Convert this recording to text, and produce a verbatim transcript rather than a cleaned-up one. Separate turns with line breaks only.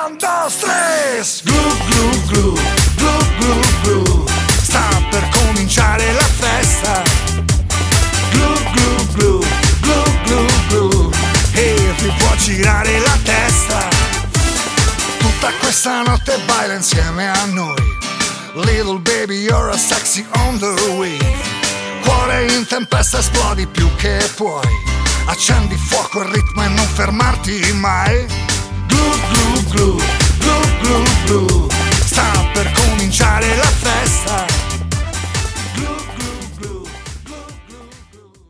Un, dos, tres. Glu, glu, glu, glu, glu, glu. Sta per cominciare la festa. Glu, glu, glu, glu, glu, glu. E ti può girare la testa. Tutta questa notte baila insieme a noi. Little baby, you're a sexy on the way. Cuore in tempesta, esplodi più che puoi. Accendi fuoco il ritmo e non fermarti mai. Glu, glu, glu, glu, glu, glu.